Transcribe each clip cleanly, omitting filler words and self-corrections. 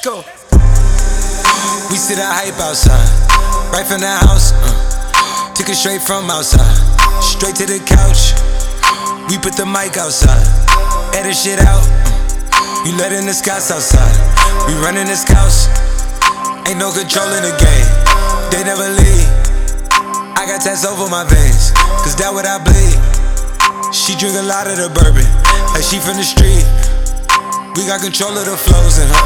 go. We see the hype outside, right from the house. Took it straight from outside, straight to the couch. We put the mic outside, edit shit out. You letting the scouts outside, we running the scouts. Ain't no control in the game, they never leave. I got tats over my veins, cause that what I bleed. She drink a lot of the bourbon, like she from the street. We got control of the flows in her.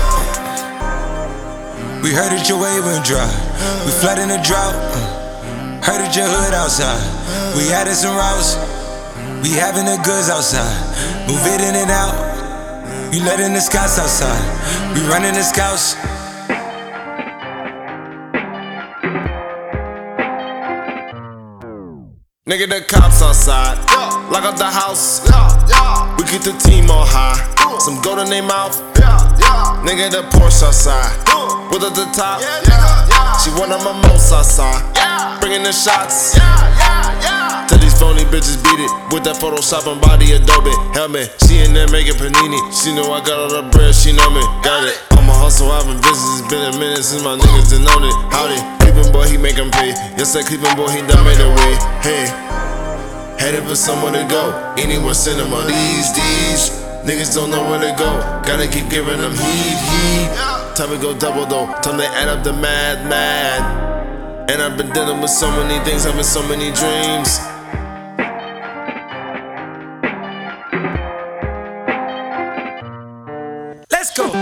We heard that your wave went dry, we flooding the drought. Heard that your hood outside, we added some routes. We having the goods outside, move it in and out. You letting the scouts outside, we running the scouts. Nigga, the cops outside, lock up the house. We keep the team on high, some gold in their mouth. Nigga, the Porsche outside, with at the top. She one of my most outside, bringing the shots. Tell these phony bitches beat it with that Photoshop and body Adobe helmet. She in there making panini. She know I got all the bread, she know me. Got it. I'm a hustle, I've been busy. It's been a minute since my niggas done known it. Howdy, Cleveland boy, he make 'em pay. Yes, that Cleveland boy, he done made a way. Hey, headed for somewhere to go. Anywhere cinema these days. Niggas don't know where to go. Gotta keep giving them heat. Time to go double though. Time to add up the mad. And I've been dealing with so many things, having so many dreams. Let's go.